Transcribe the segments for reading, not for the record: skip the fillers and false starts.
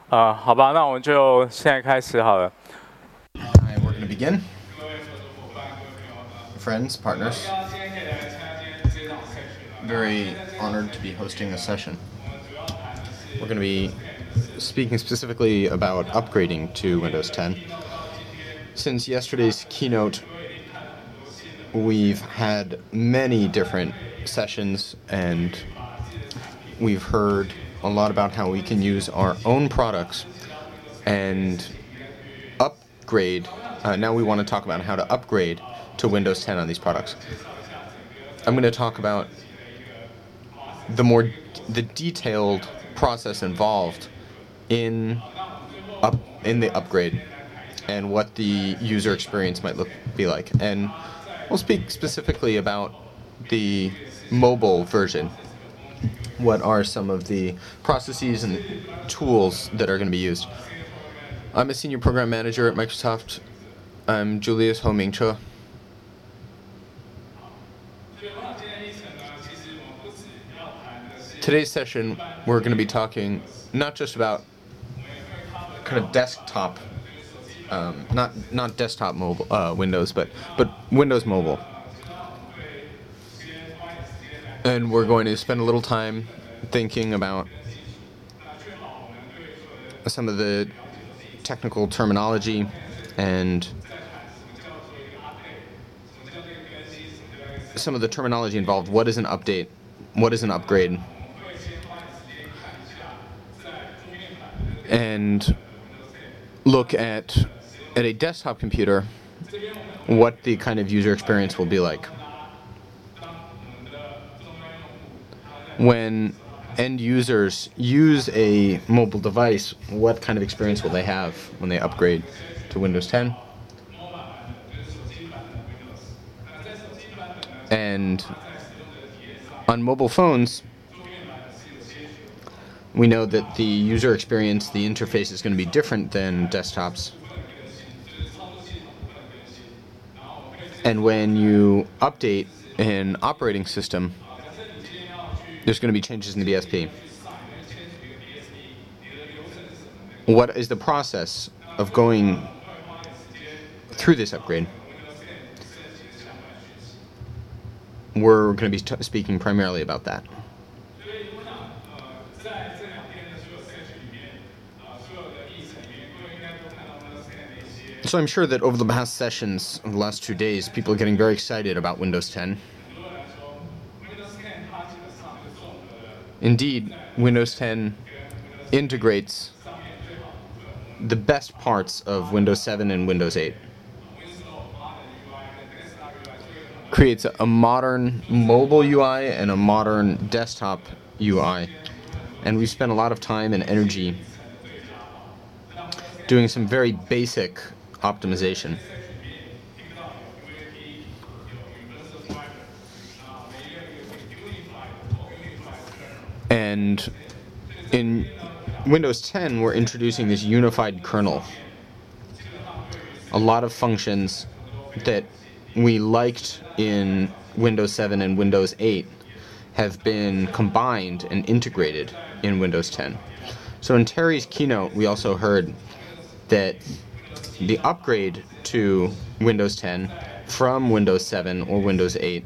好吧，那我们就现在开始好了。 Hi, we're going to begin. Friends, partners, very honored to be hosting this session. We're going to be speaking specifically about upgrading to Windows 10. Since yesterday's keynote, we've had many different sessions and we've heard a lot about how we can use our own products and upgrade. Now we want to talk about how to upgrade to Windows 10 on these products. I'm going to talk about the detailed process involved in the upgrade and what the user experience might be like. And we'll speak specifically about the mobile version. What are some of the processes and tools that are going to be used? I'm a senior program manager at Microsoft. I'm Julius Ho Ming-che. Today's session, we're going to be talking not just about kind of desktop, not desktop mobile Windows, but Windows Mobile. And we're going to spend a little time thinking about some of the technical terminology and some of the terminology involved. What is an update? What is an upgrade? And look at a desktop computer, what the kind of user experience will be like. When end users use a mobile device, what kind of experience will they have when they upgrade to Windows 10? And on mobile phones, we know that the user experience, the interface is going to be different than desktops. And when you update an operating system, there's going to be changes in the BSP. What is the process of going through this upgrade? We're going to be speaking primarily about that. So I'm sure that over the past sessions, the last 2 days, people are getting very excited about Windows 10. Indeed, Windows 10 integrates the best parts of Windows 7 and Windows 8. Creates a modern mobile UI and a modern desktop UI. And we've spent a lot of time and energy doing some very basic optimization. And in Windows 10, we're introducing this unified kernel. A lot of functions that we liked in Windows 7 and Windows 8 have been combined and integrated in Windows 10. So in Terry's keynote, we also heard that the upgrade to Windows 10 from Windows 7 or Windows 8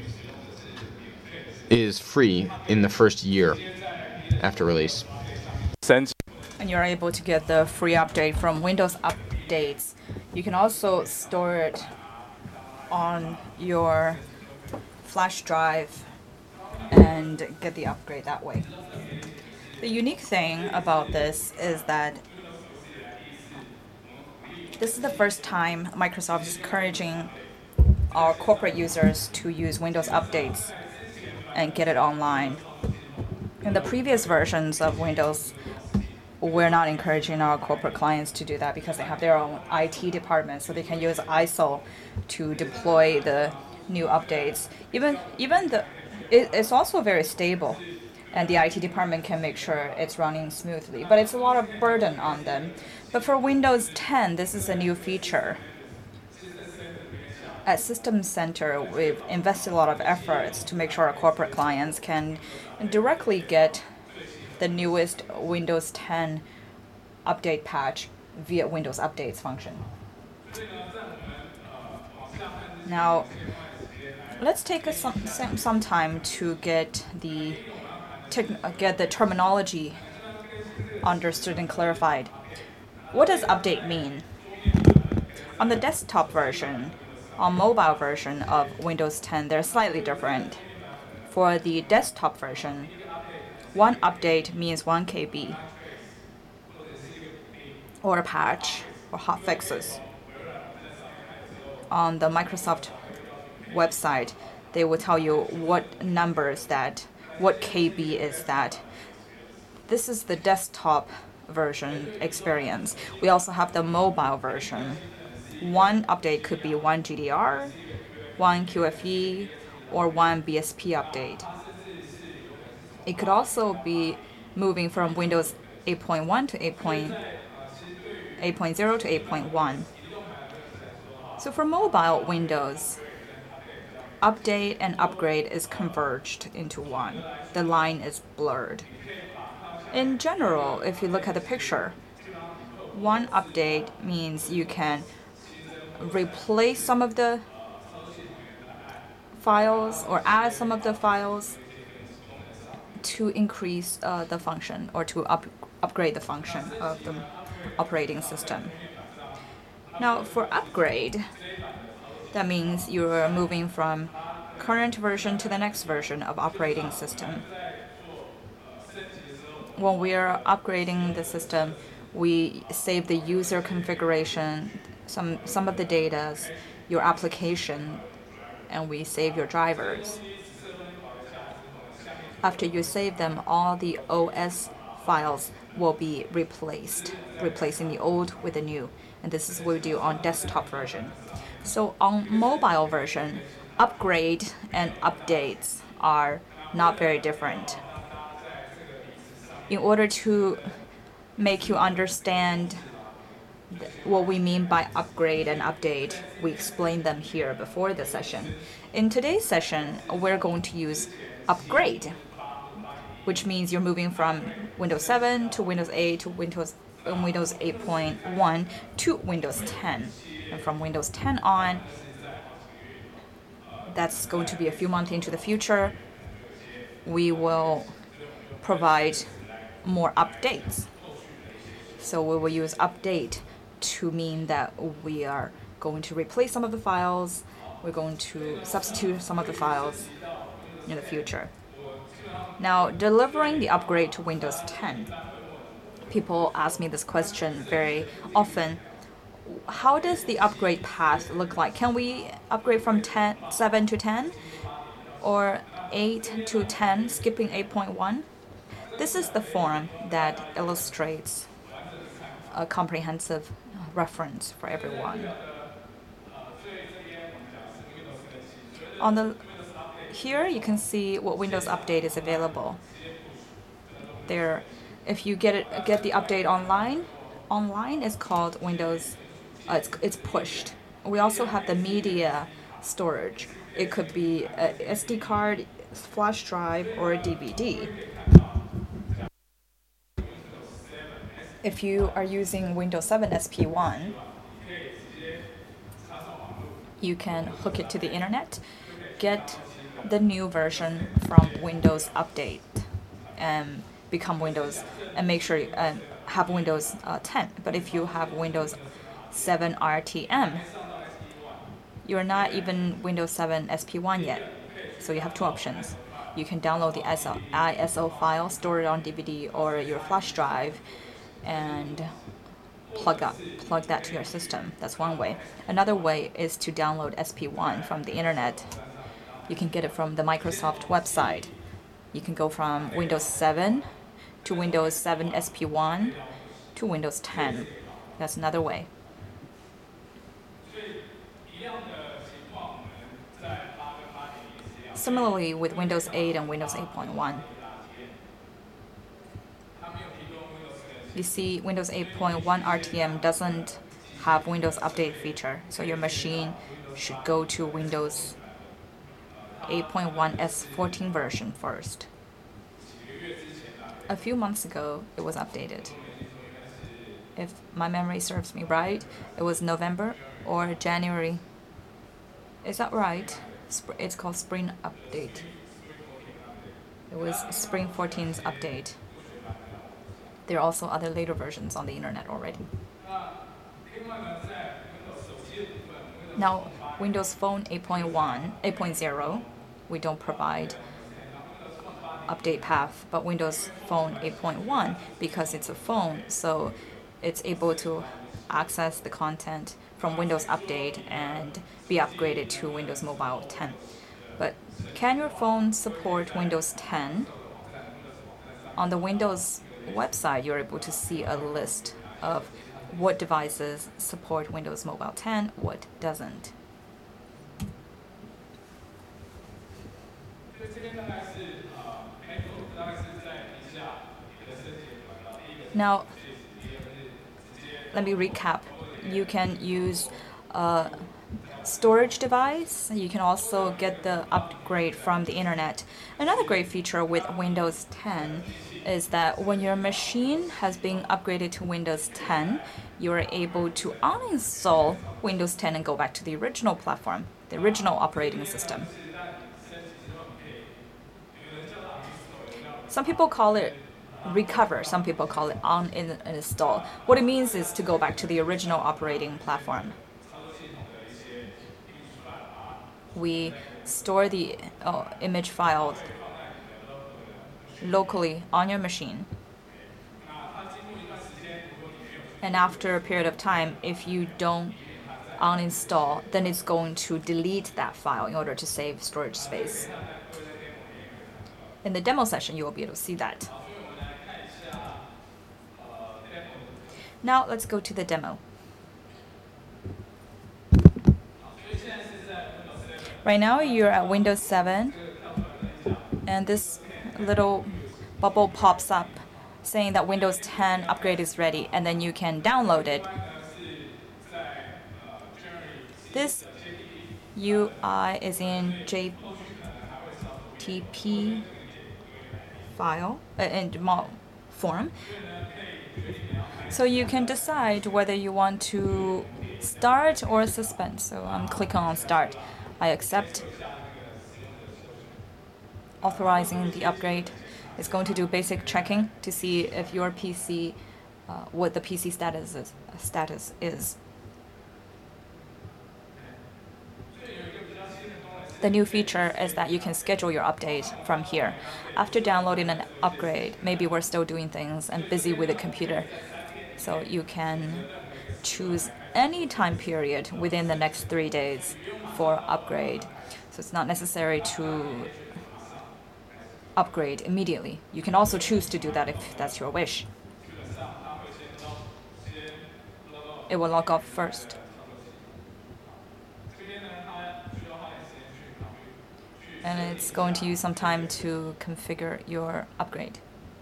is free in the first year after release. And you're able to get the free update from Windows Updates. You can also store it on your flash drive and get the upgrade that way. The unique thing about this is that this is the first time Microsoft is encouraging our corporate users to use Windows Updates and get it online. In the previous versions of Windows, we're not encouraging our corporate clients to do that because they have their own IT department, so they can use ISO to deploy the new updates. It's also very stable, and the IT department can make sure it's running smoothly, but it's a lot of burden on them. But for Windows 10, this is a new feature. At System Center, we've invested a lot of efforts to make sure our corporate clients can directly get the newest Windows 10 update patch via Windows Updates function. Now, let's take some time to get the terminology understood and clarified. What does update mean? On the desktop version, on mobile version of Windows 10, they're slightly different. For the desktop version, one update means 1 KB, or a patch, or hot fixes. On the Microsoft website, they will tell you what KB is that. This is the desktop version experience. We also have the mobile version. One update could be 1 GDR, 1 QFE, or 1 BSP update. It could also be moving from Windows 8.1 to 8.0 to 8.1. So for mobile Windows, update and upgrade is converged into one. The line is blurred. In general, if you look at the picture, one update means you can replace some of the files or add some of the files to increase the function or to upgrade the function of the operating system. Now, for upgrade, that means you're moving from current version to the next version of operating system. When we are upgrading the system, we save the user configuration, some of the data, your application, and we save your drivers. After you save them, all the OS files will be replacing the old with the new. And this is what we do on desktop version. So on mobile version, upgrade and updates are not very different. In order to make you understand what we mean by upgrade and update, we explained them here before the session. In today's session, we're going to use upgrade, which means you're moving from Windows 7 to Windows 8 to Windows 8.1 to Windows 10. And from Windows 10 on, that's going to be a few months into the future, we will provide more updates. So we will use update to mean that we are going to replace some of the files, we're going to substitute some of the files in the future. Now, delivering the upgrade to Windows 10. People ask me this question very often. How does the upgrade path look like? Can we upgrade from 7 to 10 or 8 to 10, skipping 8.1? This is the form that illustrates a comprehensive reference for everyone. Here you can see what Windows Update is available. There, if you get the update online is called Windows. It's pushed. We also have the media storage. It could be a SD card, flash drive, or a DVD. If you are using Windows 7 SP1, you can hook it to the internet, get the new version from Windows Update, and become Windows, and make sure have Windows 10. But if you have Windows 7 RTM, you're not even Windows 7 SP1 yet. So you have two options. You can download the ISO file, store it on DVD or your flash drive, and plug that to your system. That's one way. Another way is to download SP1 from the internet. You can get it from the Microsoft website. You can go from Windows 7 to Windows 7 SP1 to Windows 10. That's another way. Similarly with Windows 8 and Windows 8.1. You see, Windows 8.1 RTM doesn't have Windows Update feature, so your machine should go to Windows 8.1 S14 version first. A few months ago, it was updated. if my memory serves me right, it was November or January. Is that right? It's called Spring Update. It was Spring 14's update. There are also other later versions on the internet already. Now, Windows Phone 8.0, we don't provide update path, but Windows Phone 8.1, because it's a phone, so it's able to access the content from Windows Update and be upgraded to Windows Mobile 10. But can your phone support Windows 10? On the Windows website, you're able to see a list of what devices support Windows Mobile 10, what doesn't. Now, let me recap. You can use a storage device. You can also get the upgrade from the internet. Another great feature with Windows 10 is that when your machine has been upgraded to Windows 10, you are able to uninstall Windows 10 and go back to the original platform, the original operating system. Some people call it recover, some people call it uninstall. What it means is to go back to the original operating platform. We store the image file locally on your machine. And after a period of time, if you don't uninstall, then it's going to delete that file in order to save storage space. In the demo session, you will be able to see that. Now let's go to the demo. Right now you're at Windows 7, and this little bubble pops up saying that Windows 10 upgrade is ready, and then you can download it. This UI is in JTP file and form. So you can decide whether you want to start or suspend. So I'm clicking on start. I accept. Authorizing the upgrade. It's going to do basic checking to see if your PC, what the PC status is. The new feature is that you can schedule your update from here. After downloading an upgrade, maybe we're still doing things and busy with the computer. So you can choose any time period within the next 3 days for upgrade. So it's not necessary to upgrade immediately. You can also choose to do that if that's your wish. It will log off first. And it's going to use some time to configure your upgrade.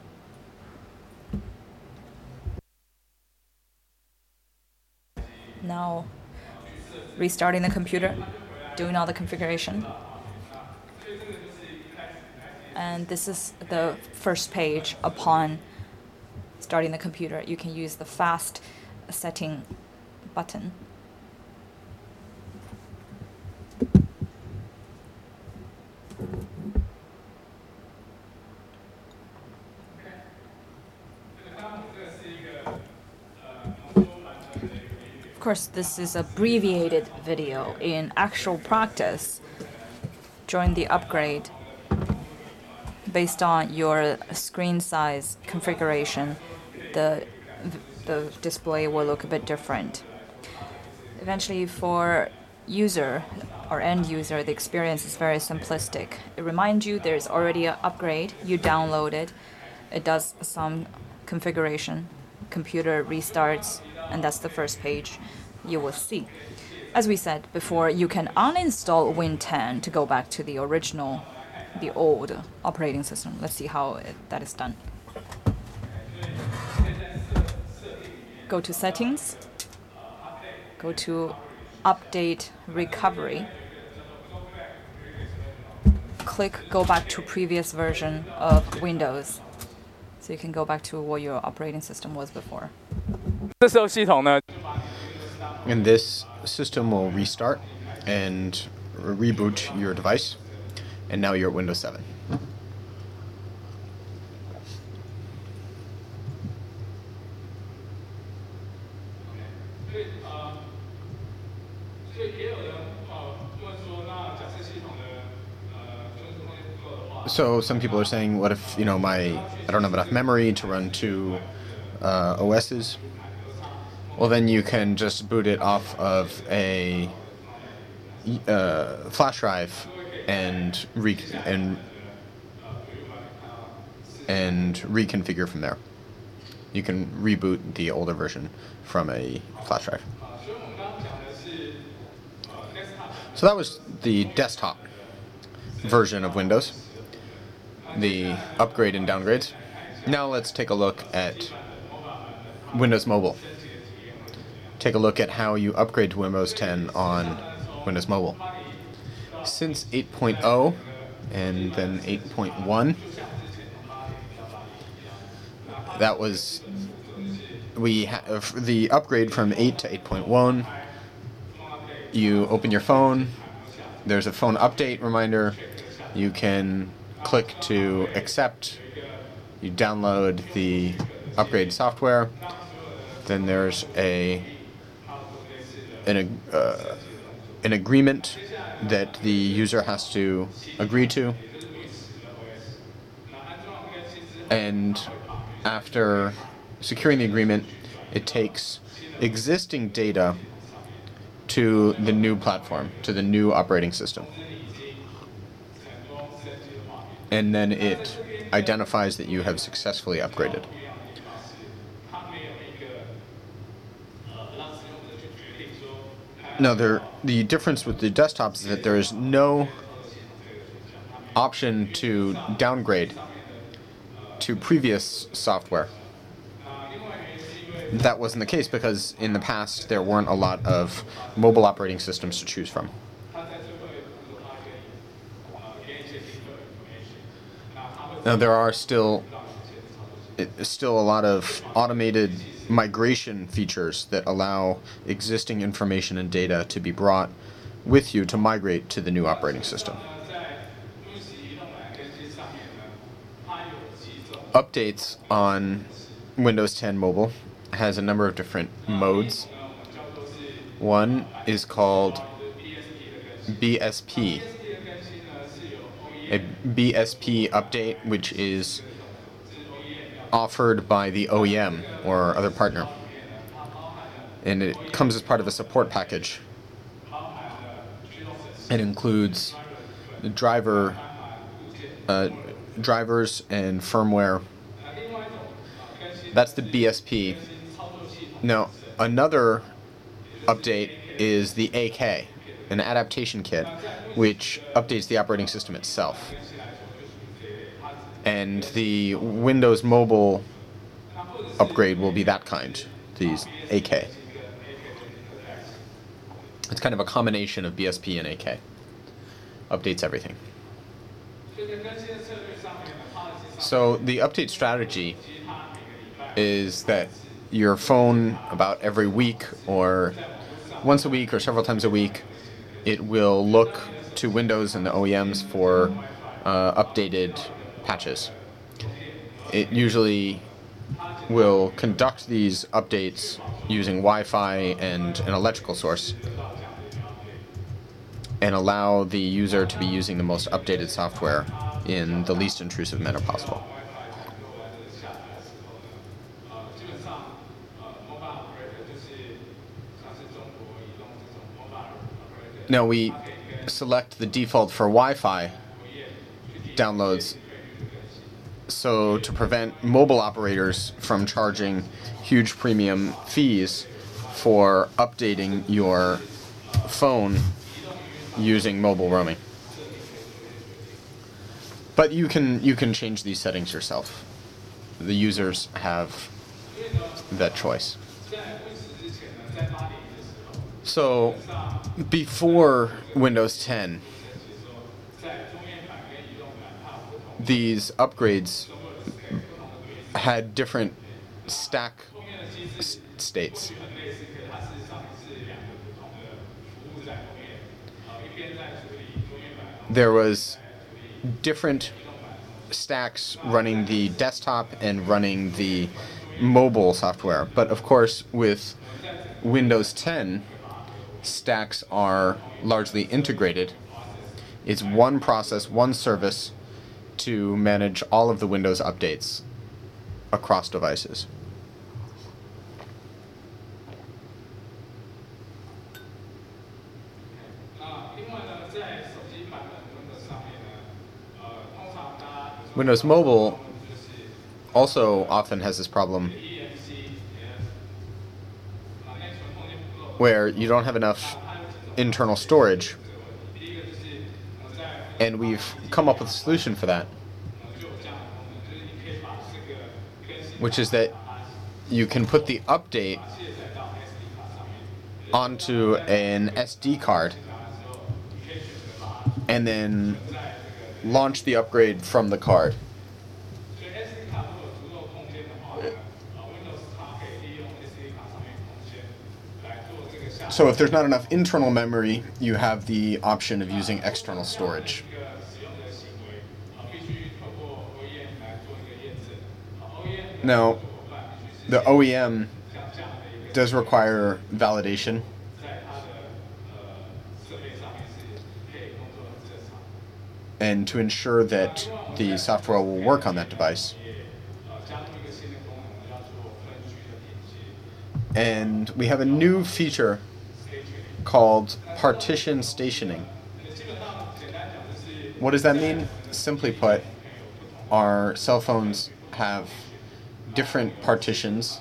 Now, restarting the computer, doing all the configuration. And this is the first page upon starting the computer. You can use the fast setting button. Of course, this is abbreviated video. In actual practice, during the upgrade, based on your screen size configuration, the display will look a bit different. Eventually, for user or end user, the experience is very simplistic. It reminds you there's already an upgrade. You download it. It does some configuration. Computer restarts, and that's the first page you will see. As we said before, you can uninstall Win 10 to go back to the original, the old operating system. Let's see how that is done. Go to Settings. Go to Update Recovery. Click Go back to previous version of Windows. So you can go back to what your operating system was before. 这时候系统呢 And this system will restart and reboot your device. And now you're at Windows 7. So some people are saying, what if, I don't have enough memory to run two OSs? Well, then you can just boot it off of a flash drive and reconfigure from there. You can reboot the older version from a flash drive. So that was the desktop version of Windows, the upgrade and downgrades. Now let's take a look at Windows Mobile. Take a look at how you upgrade to Windows 10 on Windows Mobile. Since 8.0 and then 8.1, that was the upgrade from 8 to 8.1. You open your phone, there's a phone update reminder, you can click to accept, you download the upgrade software, then there's an agreement that the user has to agree to, and after securing the agreement, it takes existing data to the new platform, to the new operating system. And then it identifies that you have successfully upgraded. Now, the difference with the desktops is that there is no option to downgrade to previous software. That wasn't the case because in the past there weren't a lot of mobile operating systems to choose from. Now there are still a lot of automated migration features that allow existing information and data to be brought with you to migrate to the new operating system. Updates on Windows 10 Mobile has a number of different modes. One is called BSP. A BSP update, which is offered by the OEM or other partner. And it comes as part of a support package. It includes drivers and firmware. That's the BSP. Now, another update is the AK, an adaptation kit, which updates the operating system itself. And the Windows Mobile upgrade will be that kind, these AK. It's kind of a combination of BSP and AK. Updates everything. So the update strategy is that your phone, about every week or once a week or several times a week, it will look to Windows and the OEMs for updated patches. It usually will conduct these updates using Wi-Fi and an electrical source and allow the user to be using the most updated software in the least intrusive manner possible. Now we select the default for Wi-Fi downloads so to prevent mobile operators from charging huge premium fees for updating your phone using mobile roaming. But you can change these settings yourself. The users have that choice. So before Windows 10, these upgrades had different stack states. There was different stacks running the desktop and running the mobile software, but of course with Windows 10, stacks are largely integrated. It's one process, one service to manage all of the Windows updates across devices. Windows Mobile also often has this problem where you don't have enough internal storage, and we've come up with a solution for that, which is that you can put the update onto an SD card and then launch the upgrade from the card. So if there's not enough internal memory, you have the option of using external storage. Now, the OEM does require validation. And to ensure that the software will work on that device. And we have a new feature called partition stationing. What does that mean? Simply put, our cell phones have different partitions.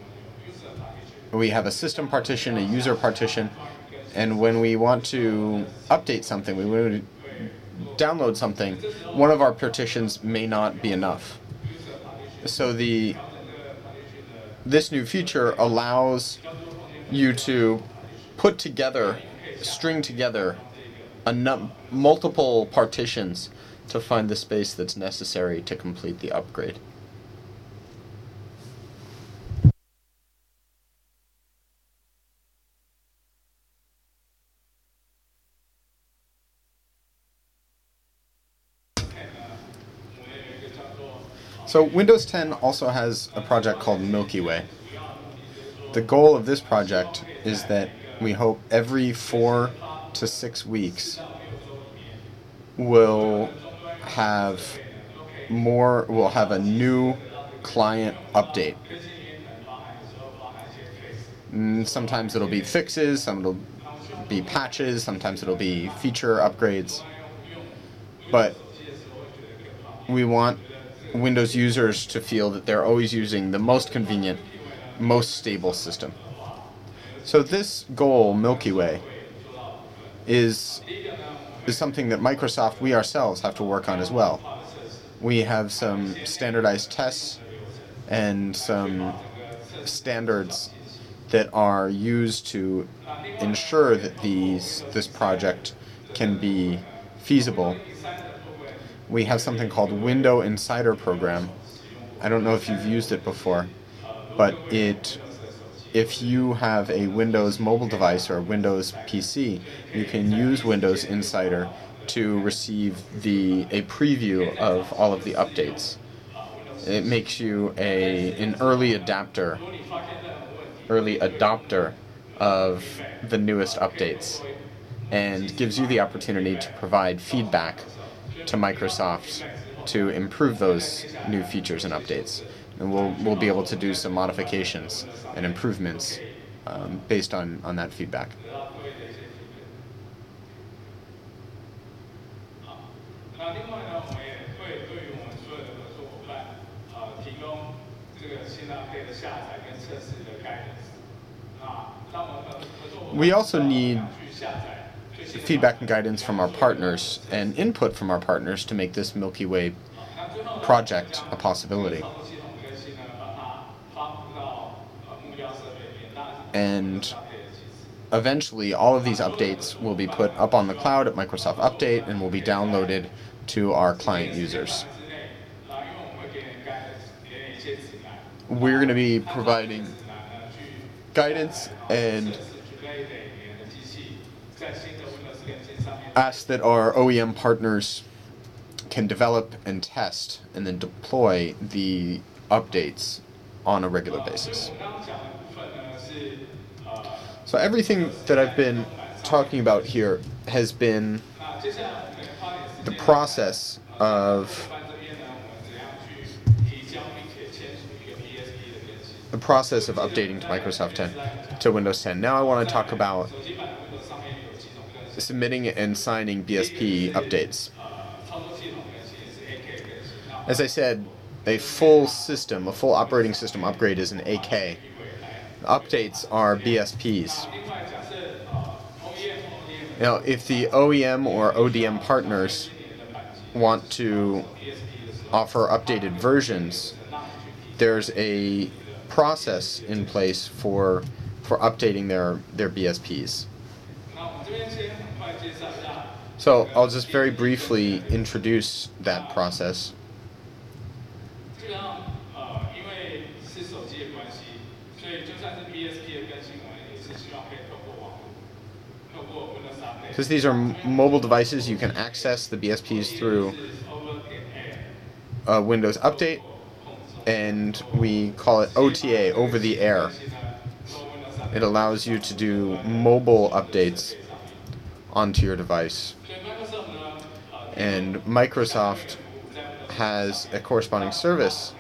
We have a system partition, a user partition, and when we want to update something, we want to download something, one of our partitions may not be enough. So this new feature allows you to put together, string together multiple partitions to find the space that's necessary to complete the upgrade. So Windows 10 also has a project called Milky Way. The goal of this project is that we hope every 4 to 6 weeks we'll have a new client update. Sometimes it'll be fixes, some it'll be patches, sometimes it'll be feature upgrades. But we want Windows users to feel that they're always using the most convenient, most stable system. So this goal, Milky Way, is something that Microsoft, we ourselves, have to work on as well. We have some standardized tests and some standards that are used to ensure that this project can be feasible. We have something called Window Insider Program. I don't know if you've used it before, but if you have a Windows mobile device or a Windows PC, you can use Windows Insider to receive a preview of all of the updates. It makes you an early adopter of the newest updates and gives you the opportunity to provide feedback to Microsoft to improve those new features and updates. And we'll be able to do some modifications and improvements based on that feedback. We also need feedback and guidance from our partners and input from our partners to make this Milky Way project a possibility. And eventually all of these updates will be put up on the cloud at Microsoft Update and will be downloaded to our client users. We're going to be providing guidance and ask that our OEM partners can develop and test and then deploy the updates on a regular basis. So everything that I've been talking about here has been the process of updating to Microsoft 10, to Windows 10. Now I want to talk about submitting and signing BSP updates. As I said, a full operating system upgrade is an AK. Updates are BSPs. Now, if the OEM or ODM partners want to offer updated versions, there's a process in place for updating their BSPs. So I'll just very briefly introduce that process. Because these are mobile devices, you can access the BSPs through a Windows Update, and we call it OTA, over the air. It allows you to do mobile updates onto your device. And Microsoft has a corresponding service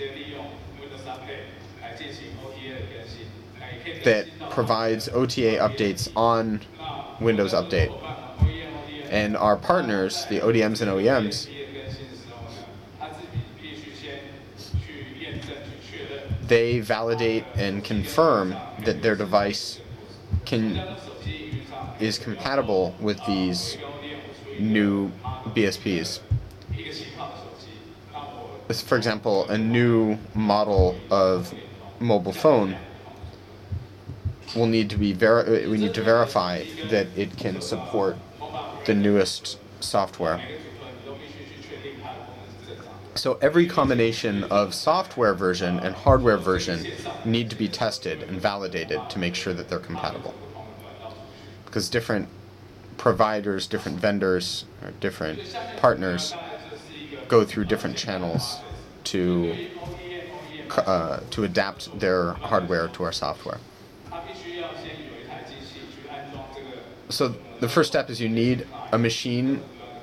that provides OTA updates on Windows Update. And our partners, the ODMs and OEMs, they validate and confirm that their device is compatible with these new BSPs. For example, a new model of mobile phone will need to we need to verify that it can support the newest software. So every combination of software version and hardware version need to be tested and validated to make sure that they're compatible. Because different providers, different vendors, or different partners go through different channels to adapt their hardware to our software. So the first step is you need a machine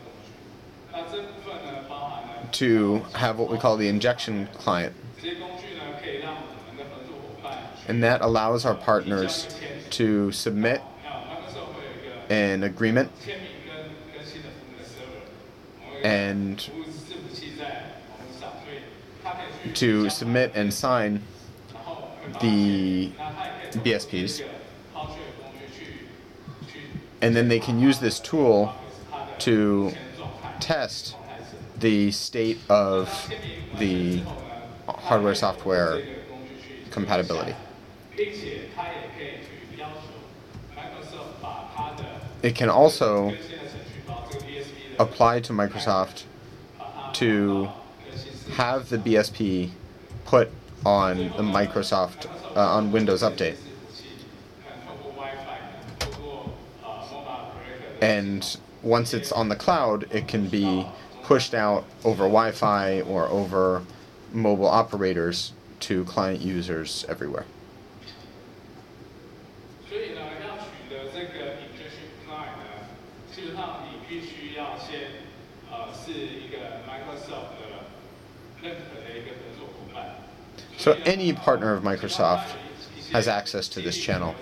to have what we call the injection client. And that allows our partners to submit an agreement and to submit and sign the BSPs. And then they can use this tool to test the state of the hardware-software compatibility. It can also apply to Microsoft to have the BSP put on the Microsoft on Windows Update. And once it's on the cloud, it can be pushed out over Wi-Fi or over mobile operators to client users everywhere. So any partner of Microsoft has access to this channel.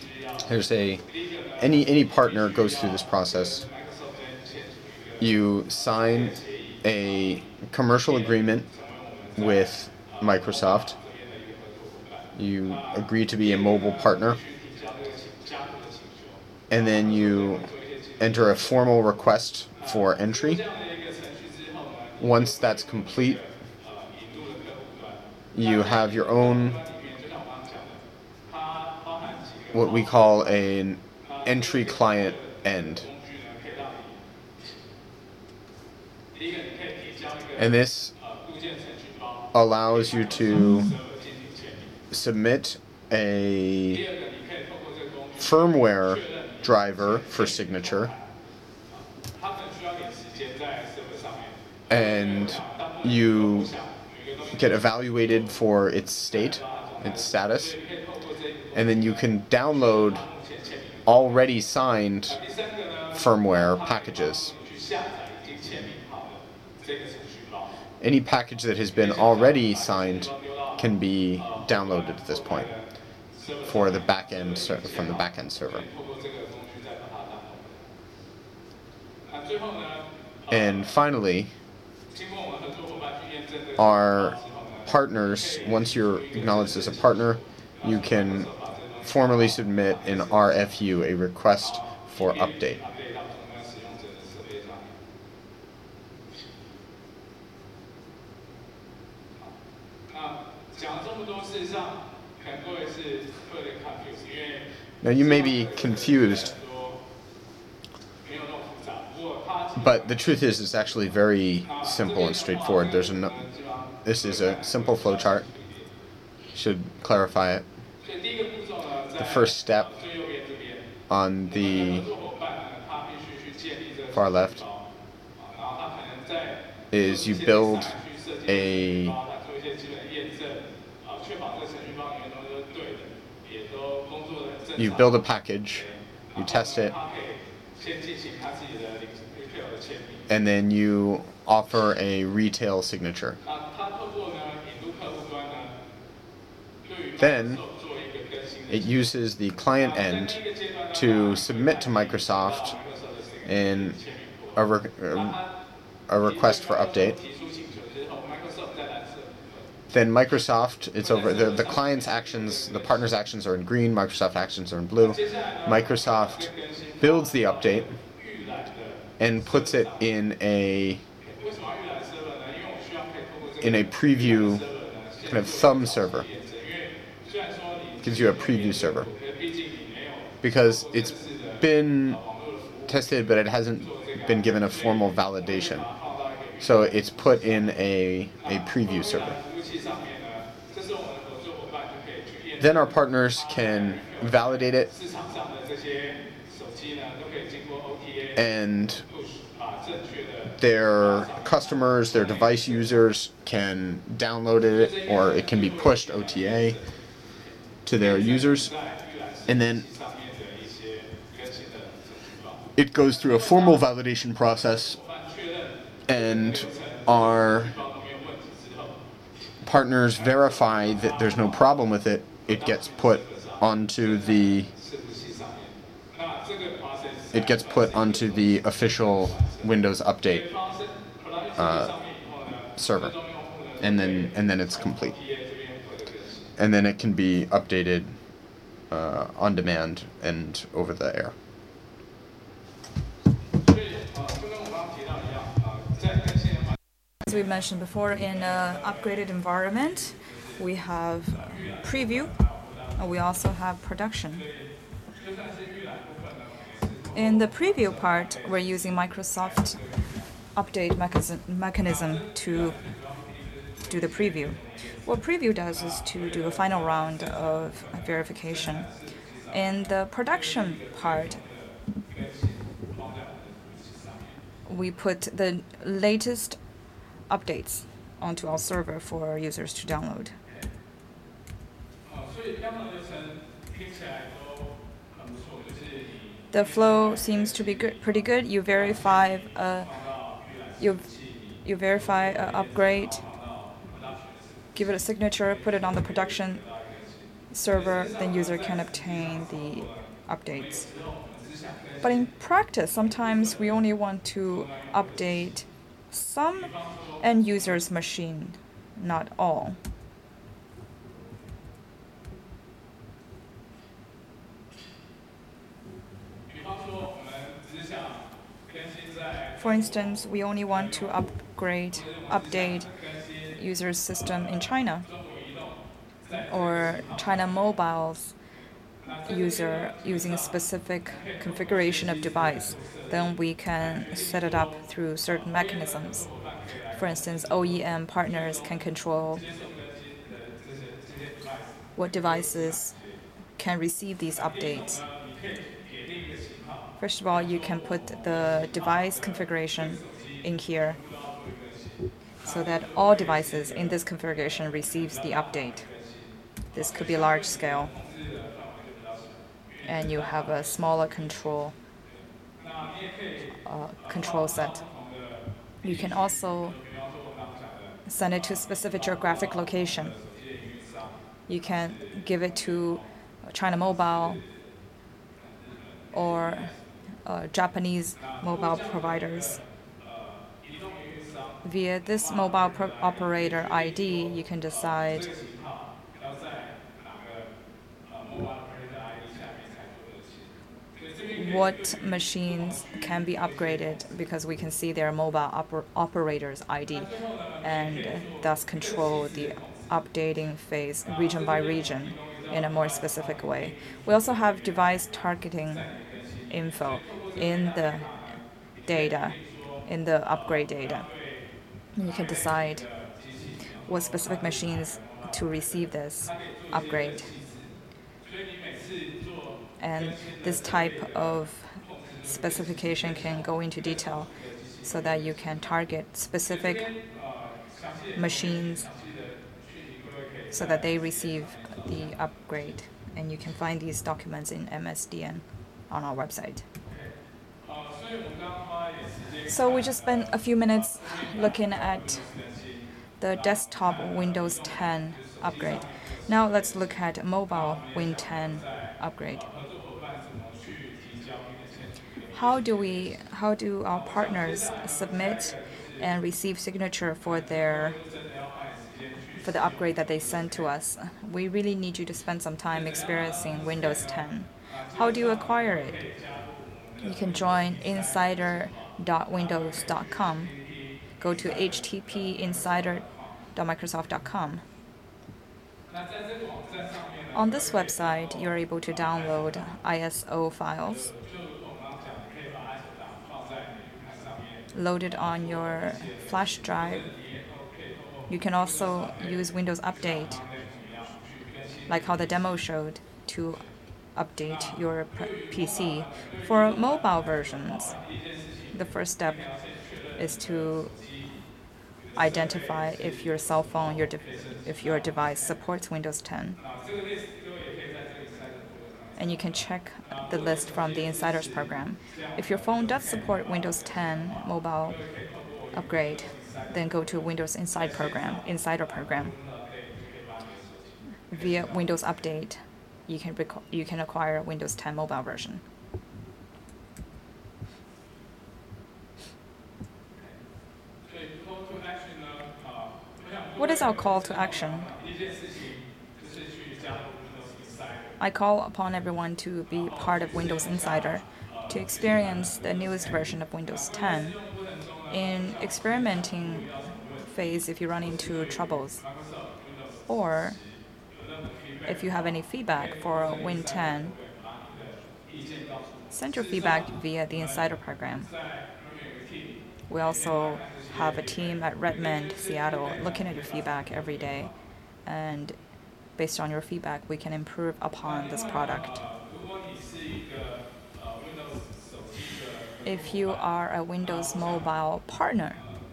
Any partner goes through this process. You sign a commercial agreement with Microsoft. You agree to be a mobile partner. And then you enter a formal request for entry. Once that's complete, you have your own, what we call an entry client end. And this allows you to submit a firmware driver for signature, and you get evaluated for its state, its status, and then you can download already signed firmware packages. Any package that has been already signed can be downloaded at this point for the backend from the backend server. And finally, our partners, once you're acknowledged as a partner, you can formally submit an RFU, a request for update. Now you may be confused, but the truth is it's actually very simple and straightforward. This is a simple flowchart. Should clarify it. The first step on the far left is you build a package, you test it, and then you offer a retail signature. Then it uses the client end to submit to Microsoft in a request for update. Then Microsoft, it's over. The client's actions, the partner's actions are in green, Microsoft actions are in blue. Microsoft builds the update and puts it in a preview kind of thumb server. Gives you a preview server. Because it's been tested, but it hasn't been given a formal validation. So it's put in a preview server. Then our partners can validate it, and their customers, their device users can download it, or it can be pushed OTA to their users, and then it goes through a formal validation process, and our partners verify that there's no problem with it. It gets put onto the official Windows Update server, and then it's complete, and then it can be updated on demand and over the air. As we mentioned before, in an upgraded environment, we have preview, and we also have production. In the preview part, we're using Microsoft update mechanism to do the preview. What preview does is to do a final round of verification. In the production part, we put the latest updates onto our server for users to download. The flow seems to be pretty good. You verify upgrade, give it a signature, put it on the production server, then user can obtain the updates. But in practice, sometimes we only want to update some end user's machine, not all. For instance, we only want to update user's system in China, or China Mobile's user using a specific configuration of device. Then we can set it up through certain mechanisms. For instance, OEM partners can control what devices can receive these updates. First of all, you can put the device configuration in here so that all devices in this configuration receives the update. This could be large scale, and you have a smaller control set. You can also send it to a specific geographic location. You can give it to China Mobile or Japanese mobile providers. Via this mobile operator ID, you can decide what machines can be upgraded, because we can see their mobile operator's ID and thus control the updating phase region by region in a more specific way. We also have device targeting info in the data, in the upgrade data. You can decide what specific machines to receive this upgrade. And this type of specification can go into detail so that you can target specific machines so that they receive the upgrade. And you can find these documents in MSDN on our website. So we just spent a few minutes looking at the desktop Windows 10 upgrade. Now let's look at mobile Win 10 upgrade. How do our partners submit and receive signature for the upgrade that they send to us? We really need you to spend some time experiencing Windows 10. How do you acquire it? You can join insider.windows.com. Go to http://insider.microsoft.com. On this website, you're able to download ISO files, load it on your flash drive. You can also use Windows Update, like how the demo showed, to update your PC. For mobile versions, the first step is to identify if your cell phone, if your device supports Windows 10. And you can check the list from the Insiders program. If your phone does support Windows 10 mobile upgrade, then go to Windows Insider program. Via Windows Update, you can acquire Windows 10 mobile version. What is our call to action? I call upon everyone to be part of Windows Insider, to experience the newest version of Windows 10. In experimenting phase, if you run into troubles, or if you have any feedback for Win 10, send your feedback via the Insider program. We also have a team at Redmond, Seattle, looking at your feedback every day, and based on your feedback, we can improve upon this product. If you are a Windows Mobile partner,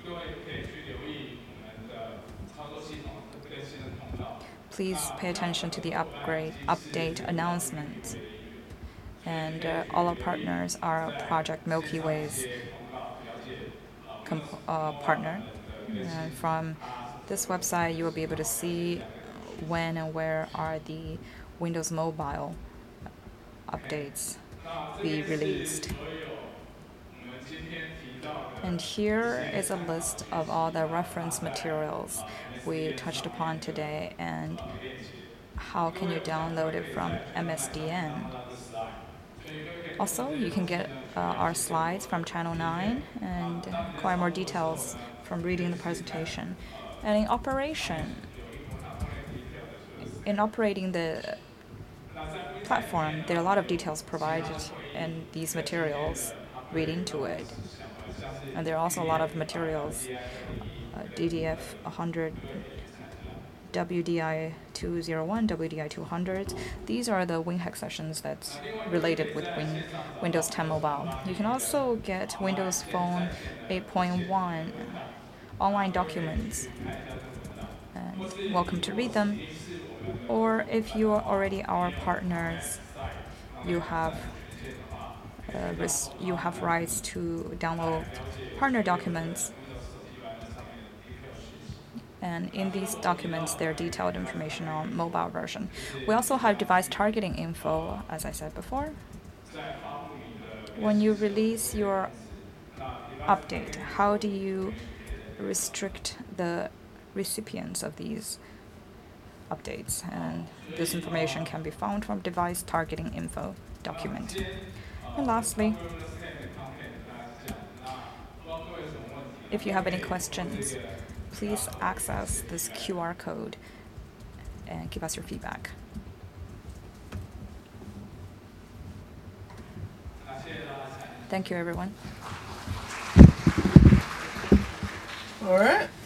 please pay attention to the update announcements. And all our partners are Project Milky Way's partner. And from this website, you will be able to see when and where are the Windows Mobile updates be released. And here is a list of all the reference materials we touched upon today and how can you download it from MSDN. Also, you can get our slides from Channel 9 and acquire more details from reading the presentation. And in operating the platform, there are a lot of details provided in these materials. Read into it. And there are also a lot of materials, DDF 100 WDI 201, WDI 200. These are the WinHack sessions that's related with Windows 10 Mobile. You can also get Windows Phone 8.1 online documents. And welcome to read them. Or if you are already our partners, you have rights to download partner documents. And in these documents, there are detailed information on mobile version. We also have device targeting info, as I said before. When you release your update, how do you restrict the recipients of these updates? And this information can be found from device targeting info document. And lastly, if you have any questions, please access this QR code and give us your feedback. Thank you, everyone. All right.